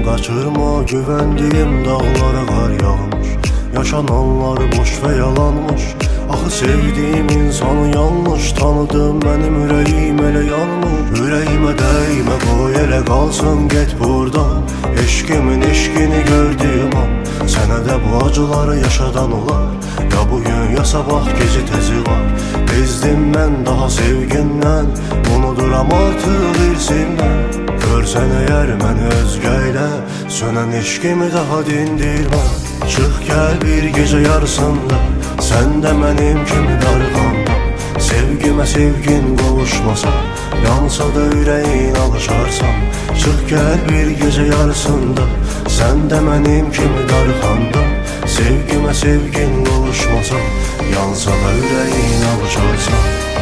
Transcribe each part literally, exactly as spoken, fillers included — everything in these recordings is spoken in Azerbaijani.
Kaçırma güvendiğim dağlara qar yağmış. Yaşananlar boş ve yalanmış. Axı sevdiğim insanı yanlış tanıdım. Benim ürəyim elə yanmış. Ürəyimə dəymə, qoy elə qalsın, get buradan. Eşkimin eşkini gördüyüm an. Sənə də bu acıları yaşadan olar. Ya bugün ya sabah gece tezi var. Bezdim mən daha sevgindən. Unuduram artıq irsimdən. Görsən əgər məni özgəylə, sönən eşkimi daha dindirmə. Çıx gəl bir gecə yarısında, sən də mənim kimi darğanda. Sevgimə sevgin qovuşmasa, yansa da ürəyin alışarsan. Çıx gəl bir gecə yarısında, sən də mənim kimi darğanda. Sevgimə sevgin qovuşmasa, yansa da ürəyin alışarsan.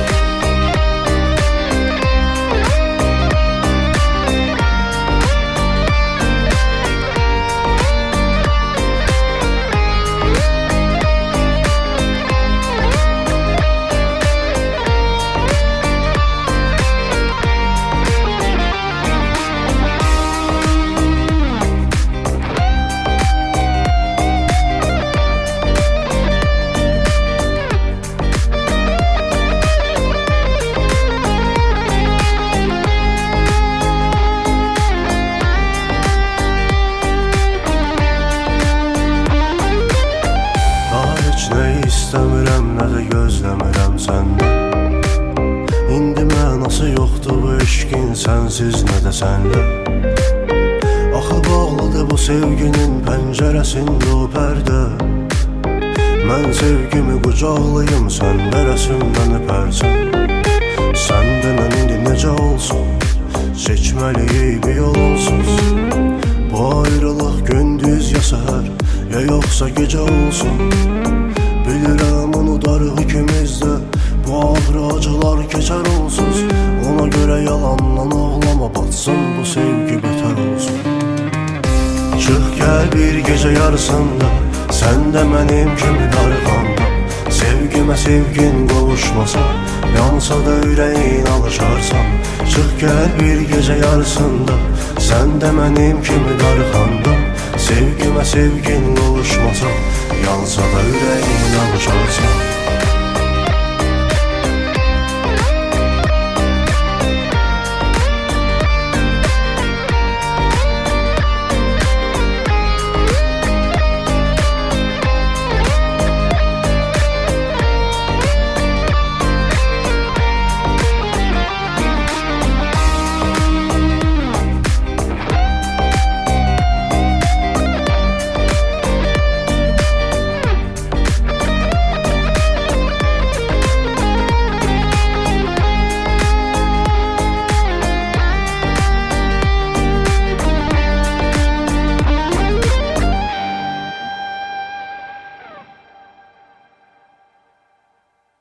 İstəmirəm, nə də gözləmirəm səndən. İndi mənası yoxdur bu eşkin, sənsiz nə də sənlə. Axı bağlıdır bu sevginin pəncərəsində o pərdə. Mən sevgimi qucaqlayım, sən nərəsindən öpərsən. Sən denən indi necə olsun, seçməliyik bir yolunsuz. Bu ayrılıq gündüz ya səhər, ya yoxsa gecə olsun. Bilirəm unudarıq ikimizdə, bu ağrı acılar keçər onsuz. Ona görə yalandan ağlama, batsın bu sevgi betər olsun. Çıx gəl bir gecə yarısında, sən də mənim kimi darğanda. Sevgimə sevgin qovuşmasa, yansa da ürəyin alışarsan. Çıx gəl bir gecə yarısında, sən də mənim kimi darğanda. Sevgimə sevgin qovuşmasa, yansa da ürəyin alışarsan.